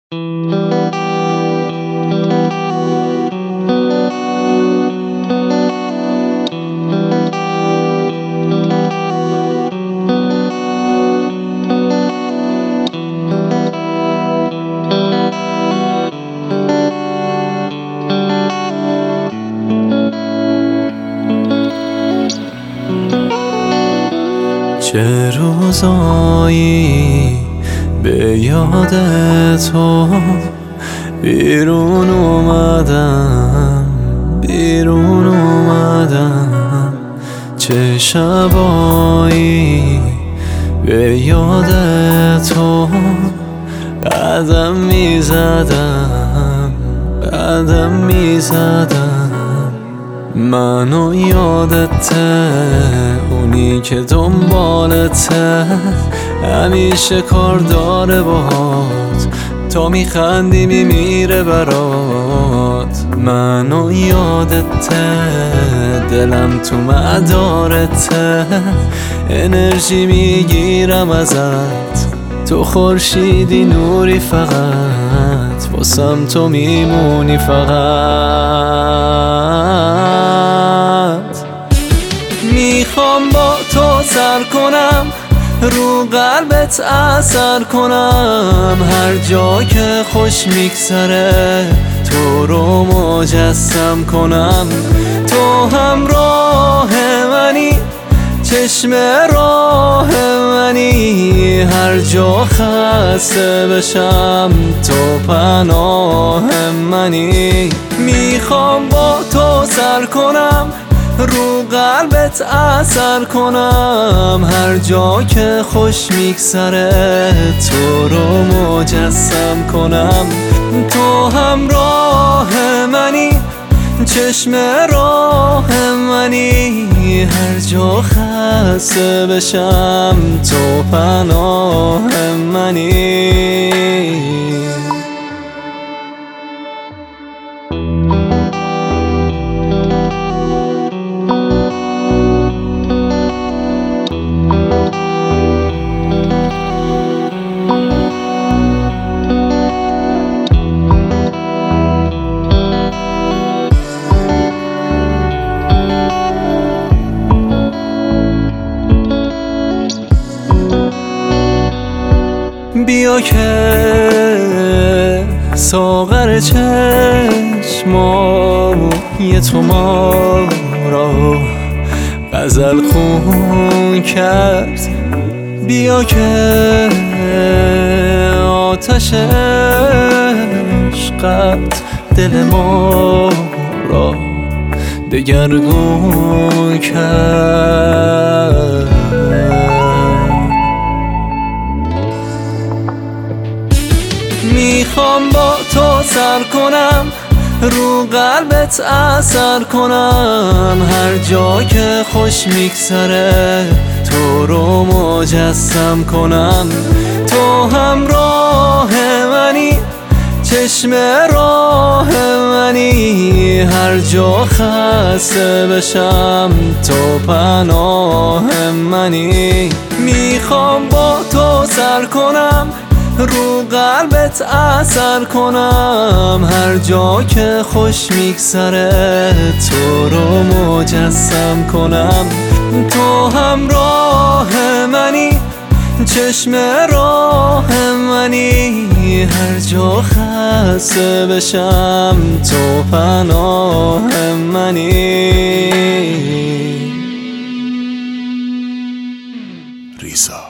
چه روزایی به یاد تو بیرون اومدم چه شبایی به یاد تو قدم میزدم منو یادته اونی که دنبالته همیشه کار داره باهات تا میخندی میمیره برات منو یادته دلم تو مدارته انرژی میگیرم ازت تو خورشیدی نوری فقط واسم تو میمونی فقط میخوام با تو سر کنم رو قلبت اثر کنم هر جا که خوش میگذره تو رو مجسم کنم تو همراه منی چشم راه منی هر جا خسته بشم تو پناه منی میخوام با تو سر کنم رو قلبت اثر کنم هر جا که خوش میگذره تو رو مجسم کنم تو همراه منی چشم راه منی هر جا خسته بشم تو پناه منی بیا که ساغر چشمای تو ما را غزل خون کرد بیا که آتش عشقت دل ما را دگرگون کرد میخوام با تو سر کنم رو قلبت اثر کنم هر جا که خوش میگذره تو رو مجسم کنم تو همراه منی چشم راه منی هر جا خسته بشم تو پناه منی میخوام با تو سر کنم رو قلبت اثر کنم هر جا که خوش میگذره تو رو مجسم کنم تو همراه منی چشم راه منی هر جا خسته بشم تو پناه منی ریزا